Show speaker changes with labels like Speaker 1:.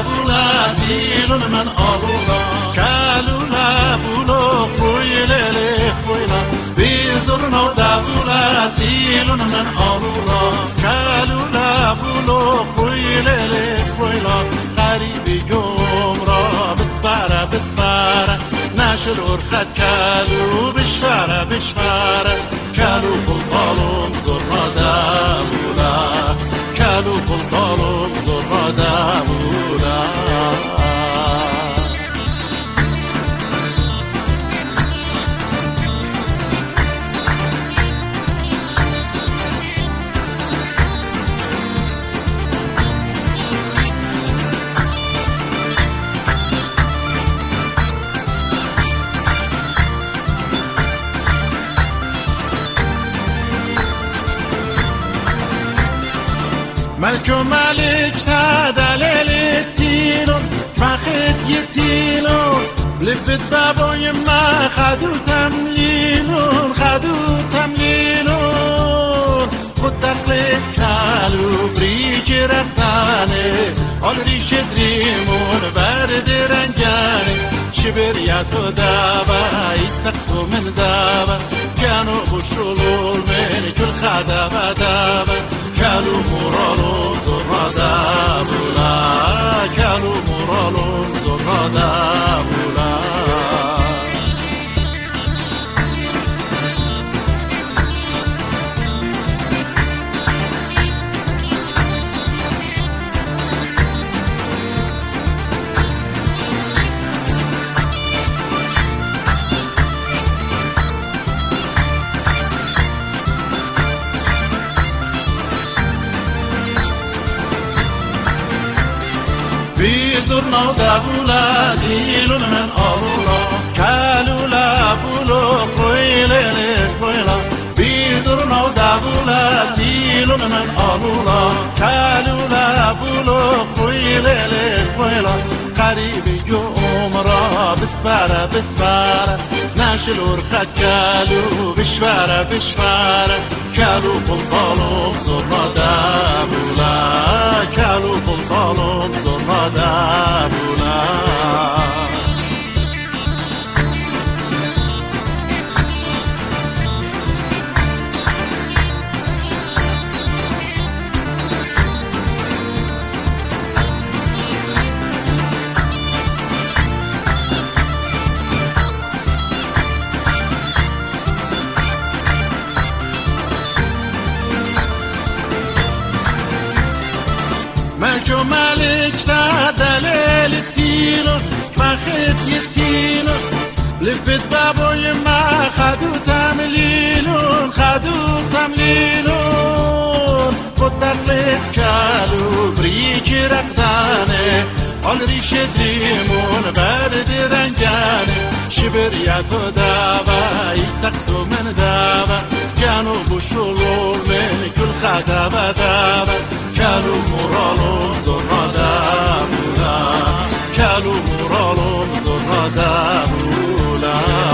Speaker 1: دابولا دیلون من آلولا کالولا بولو خویللی خویلا بیزورنو دابولا دیلون من آلولا کالولا بولو خویللی خویلا غریبی جمرا بسپاره نشلور خد کالو بشفاره کالو بلطالون زرنا دابولا کالو بلطالون زرنا دابولا ملك ملك دليل التينون فخد يتينون لفت بابو يما خدو تملينون خد تقليد كالو بريج رفتاني قال ريش دريمون برد رنجاني شبر ياتو دابا يتقو من دابا كانوا بشلول من كل خدابا دابا كالو مرالون زرنا دابولا كالو مرالون زرنا دابولا بيزورنا دابولا ديلون من أرولا كالولا بولو خويلي خويلا بيزورنا دابولا ديلون من أرولا كالولا بولو خويلي خويلا قريب جمرا بسفارة ناشلور خد كالو بشفارة كالو بلطالو زرنا دابولا كالو بلطالو زرنا دابولا ملك ملك دليل التينون فخد يتينون لفت بابو يما خدو تمليلون خد تقليد كالو بريج رفتاني قال ريش دريمون برد رنجاني شبر ياتو دابا يتقو من دابا كانوا بشلول من كل خدابا دابا كالو مرالون زرنا دابولا كالو مرالون زرنا دابولا